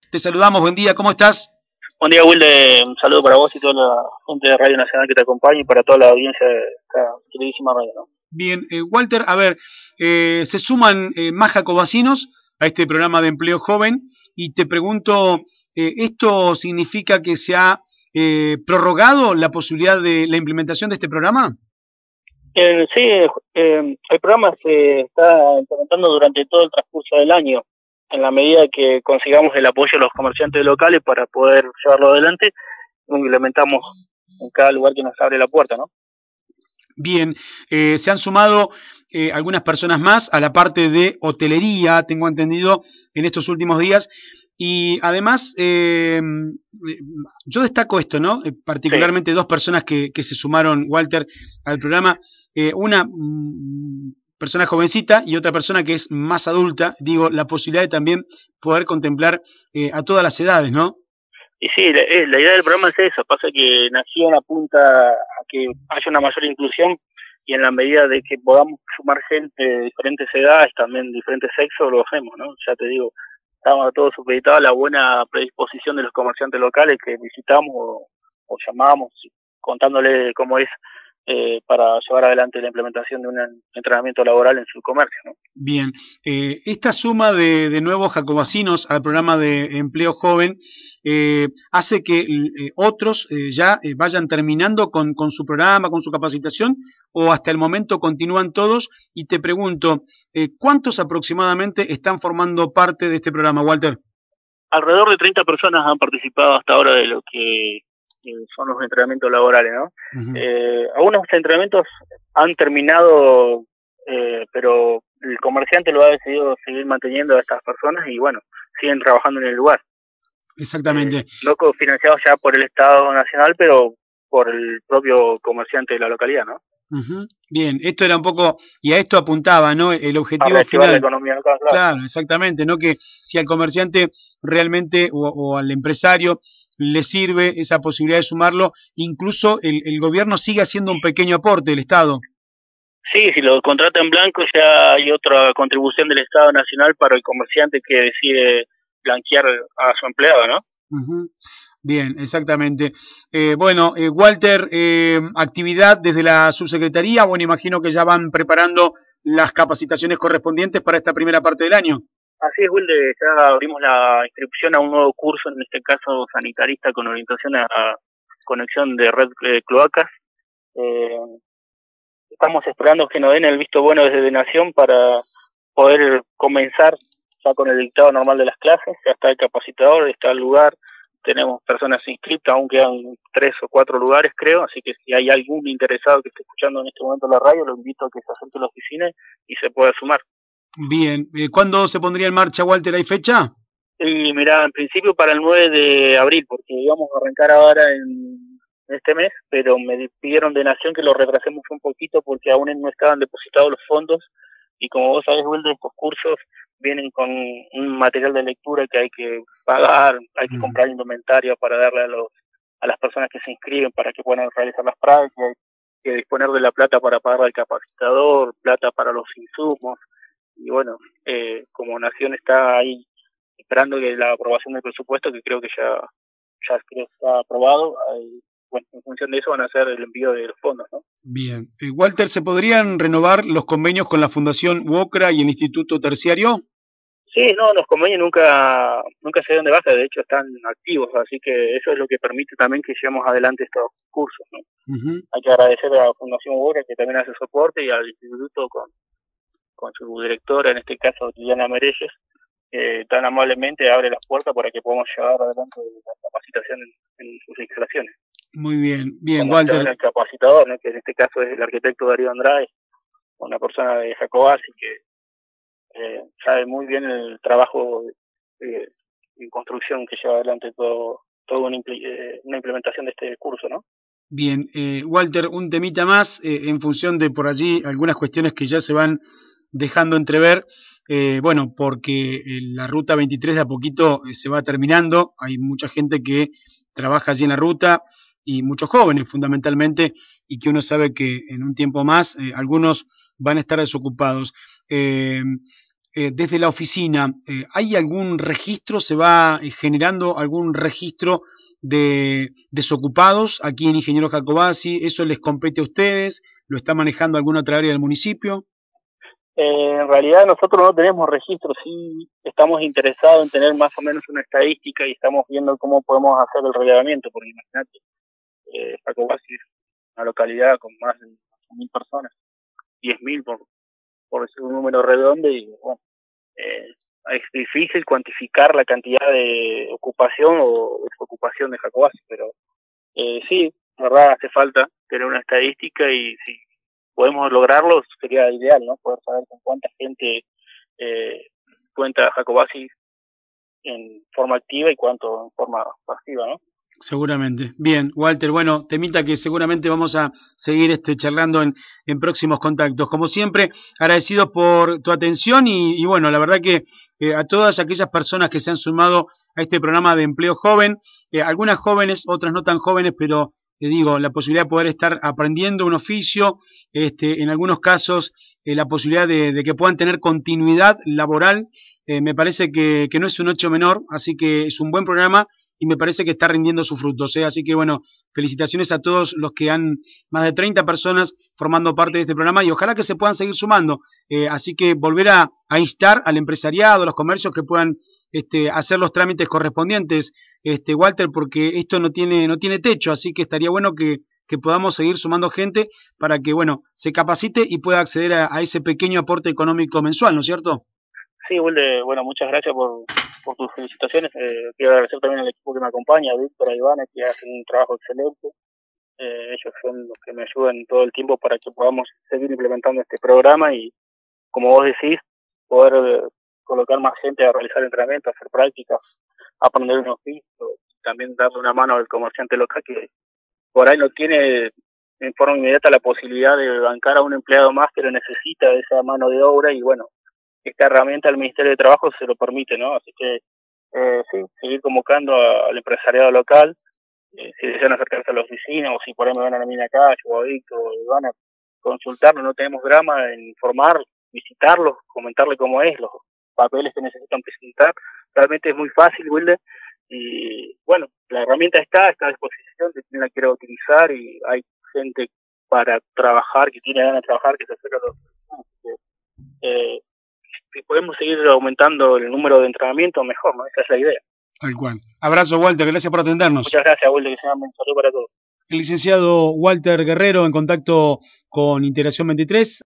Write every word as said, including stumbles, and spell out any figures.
Te saludamos, buen día, ¿cómo estás? Buen día, Wilde, un saludo para vos y toda la gente de Radio Nacional que te acompaña y para toda la audiencia de esta queridísima radio, ¿no? Bien, eh, Walter, a ver, eh, se suman eh, más jacobacinos a este programa de empleo joven y te pregunto, eh, ¿esto significa que se ha eh, prorrogado la posibilidad de la implementación de este programa? Eh, sí, eh, el programa se está implementando durante todo el transcurso del año, en la medida que consigamos el apoyo de los comerciantes locales para poder llevarlo adelante, lo implementamos en cada lugar que nos abre la puerta, ¿no? Bien, eh, se han sumado eh, algunas personas más a la parte de hotelería, tengo entendido, en estos últimos días. Y además, eh, yo destaco esto, ¿no? Eh, particularmente sí. Dos personas que, que se sumaron, Walter, al programa. Eh, una mm, persona jovencita y otra persona que es más adulta. Digo, la posibilidad de también poder contemplar eh, a todas las edades, ¿no? Y sí, la, la idea del programa es esa, pasa que nació en apunta a que haya una mayor inclusión y en la medida de que podamos sumar gente de diferentes edades, también diferentes sexos, lo hacemos, ¿no? Ya te digo, estamos todos supeditados a la buena predisposición de los comerciantes locales que visitamos o, o llamamos contándole cómo es eh, para llevar adelante la implementación de un entrenamiento laboral en su comercio, ¿no? Bien, eh, esta suma de, de nuevos jacobacinos al programa de empleo joven eh, hace que eh, otros eh, ya eh, vayan terminando con, con su programa, con su capacitación, o hasta el momento continúan todos. Y te pregunto, eh, ¿cuántos aproximadamente están formando parte de este programa, Walter? Alrededor de treinta personas han participado hasta ahora de lo que son los entrenamientos laborales, ¿no? Uh-huh. Eh, algunos entrenamientos han terminado, eh, pero el comerciante lo ha decidido seguir manteniendo a estas personas y bueno, siguen trabajando en el lugar. Exactamente. Eh, no cofinanciados ya por el Estado Nacional, pero por el propio comerciante de la localidad, ¿no? Uh-huh. Bien, esto era un poco, y a esto apuntaba, ¿no? El objetivo Para final. La economía local, claro. Claro, exactamente, ¿no? Que si al comerciante realmente o, o al empresario le sirve esa posibilidad de sumarlo, incluso el, el gobierno sigue haciendo un pequeño aporte del Estado. Sí, si lo contrata en blanco ya hay otra contribución del Estado Nacional para el comerciante que decide blanquear a su empleado, ¿no? Uh-huh. Bien, exactamente. Eh, bueno, eh, Walter, eh, actividad desde la subsecretaría, bueno, imagino que ya van preparando las capacitaciones correspondientes para esta primera parte del año. Así es, Wilde, ya abrimos la inscripción a un nuevo curso, en este caso sanitarista, con orientación a, a conexión de red de cloacas. Eh, estamos esperando que nos den el visto bueno desde Nación para poder comenzar ya con el dictado normal de las clases. Ya está el capacitador, está el lugar, tenemos personas inscritas, aún quedan tres o cuatro lugares, creo, así que si hay algún interesado que esté escuchando en este momento la radio, lo invito a que se acerque a la oficina y se pueda sumar. Bien, ¿cuándo se pondría en marcha, Walter? ¿Hay fecha? Y mira, en principio para el nueve de abril, porque íbamos a arrancar ahora en este mes, pero me pidieron de Nación que lo retrasemos un poquito porque aún no estaban depositados los fondos y como vos sabés, Wilde, estos cursos vienen con un material de lectura que hay que pagar, hay que comprar indumentaria para darle a los a las personas que se inscriben para que puedan realizar las prácticas, hay que disponer de la plata para pagar al capacitador, plata para los insumos, y bueno, eh, como Nación está ahí esperando que la aprobación del presupuesto, que creo que ya, ya creo que está aprobado, hay, bueno, en función de eso van a hacer el envío de los fondos, ¿no? Bien. Eh, Walter, ¿se podrían renovar los convenios con la Fundación UOCRA y el Instituto Terciario? Sí, no, los convenios nunca nunca se dieron de baja, de hecho están activos, así que eso es lo que permite también que llevemos adelante estos cursos, ¿no? Uh-huh. Hay que agradecer a la Fundación UOCRA que también hace soporte y al Instituto con, con su directora, en este caso Liliana Merelles, Eh, tan amablemente abre las puertas para que podamos llevar adelante la capacitación en, en sus instalaciones. Muy bien, bien, como Walter. El capacitador, ¿no? Que en este caso es el arquitecto Darío Andrade, una persona de Jacobasi que eh, sabe muy bien el trabajo de, de construcción que lleva adelante todo, todo una, eh, una implementación de este curso, ¿no? Bien, eh, Walter, un temita más eh, en función de por allí algunas cuestiones que ya se van dejando entrever. Eh, bueno, porque la ruta veintitrés de a poquito eh, se va terminando, hay mucha gente que trabaja allí en la ruta y muchos jóvenes fundamentalmente, y que uno sabe que en un tiempo más eh, algunos van a estar desocupados. Eh, eh, desde la oficina, eh, ¿hay algún registro? ¿Se va eh, generando algún registro de desocupados aquí en Ingeniero Jacobacci? ¿Eso les compete a ustedes? ¿Lo está manejando alguna otra área del municipio? Eh, en realidad nosotros no tenemos registro, sí estamos interesados en tener más o menos una estadística y estamos viendo cómo podemos hacer el relevamiento, porque imagínate, eh, Jacobacci es una localidad con más de mil personas, diez mil por, por decir un número redondo, y bueno, eh, es difícil cuantificar la cantidad de ocupación o desocupación de Jacobacci, pero eh, sí, la verdad hace falta tener una estadística y si podemos lograrlo sería ideal, ¿no? Poder saber con cuánta gente eh, cuenta Jacobacci en forma activa y cuánto en forma pasiva, ¿no? Seguramente. Bien, Walter, bueno, temita que seguramente vamos a seguir este, charlando en, en próximos contactos. Como siempre, agradecidos por tu atención y, y bueno, la verdad que eh, a todas aquellas personas que se han sumado a este programa de empleo joven, eh, algunas jóvenes, otras no tan jóvenes, pero te eh, digo, la posibilidad de poder estar aprendiendo un oficio, este, en algunos casos eh, la posibilidad de, de que puedan tener continuidad laboral, eh, me parece que, que no es un hecho menor, así que es un buen programa y me parece que está rindiendo sus frutos, ¿eh? Así que bueno, felicitaciones a todos los que han, más de treinta personas formando parte de este programa y ojalá que se puedan seguir sumando, eh, así que volver a, a instar al empresariado, a los comercios que puedan este, hacer los trámites correspondientes, este, Walter, porque esto no tiene, no tiene techo, así que estaría bueno que, que podamos seguir sumando gente para que, bueno, se capacite y pueda acceder a, a ese pequeño aporte económico mensual, ¿no es cierto? Sí, Wilde, bueno, muchas gracias por, por tus felicitaciones. Eh, quiero agradecer también al equipo que me acompaña, a Víctor, a Ivana, que hacen un trabajo excelente. Eh, ellos son los que me ayudan todo el tiempo para que podamos seguir implementando este programa y, como vos decís, poder eh, colocar más gente a realizar entrenamientos, hacer prácticas, aprender un oficio, también darle una mano al comerciante local que por ahí no tiene en forma inmediata la posibilidad de bancar a un empleado más, pero necesita de esa mano de obra y bueno, esta herramienta del Ministerio de Trabajo se lo permite, ¿no? Así que eh, sí, seguir convocando a, al empresariado local, eh, si desean acercarse a la oficina o si por ahí me van a la mina acá, o a Víctor, o van a consultarlo, no tenemos drama en informar, visitarlos, comentarle cómo es, los papeles que necesitan presentar, realmente es muy fácil, Wilde, y bueno, la herramienta está, está a disposición de quien la quiera utilizar y hay gente para trabajar, que tiene ganas de trabajar, que se acerca a la oficina, eh, si podemos seguir aumentando el número de entrenamientos, mejor, ¿no? Esa es la idea. Tal cual. Abrazo, Walter, gracias por atendernos. Muchas gracias, Walter, que sea un saludo para todos. El licenciado Walter Guerrero en contacto con Integración veintitrés.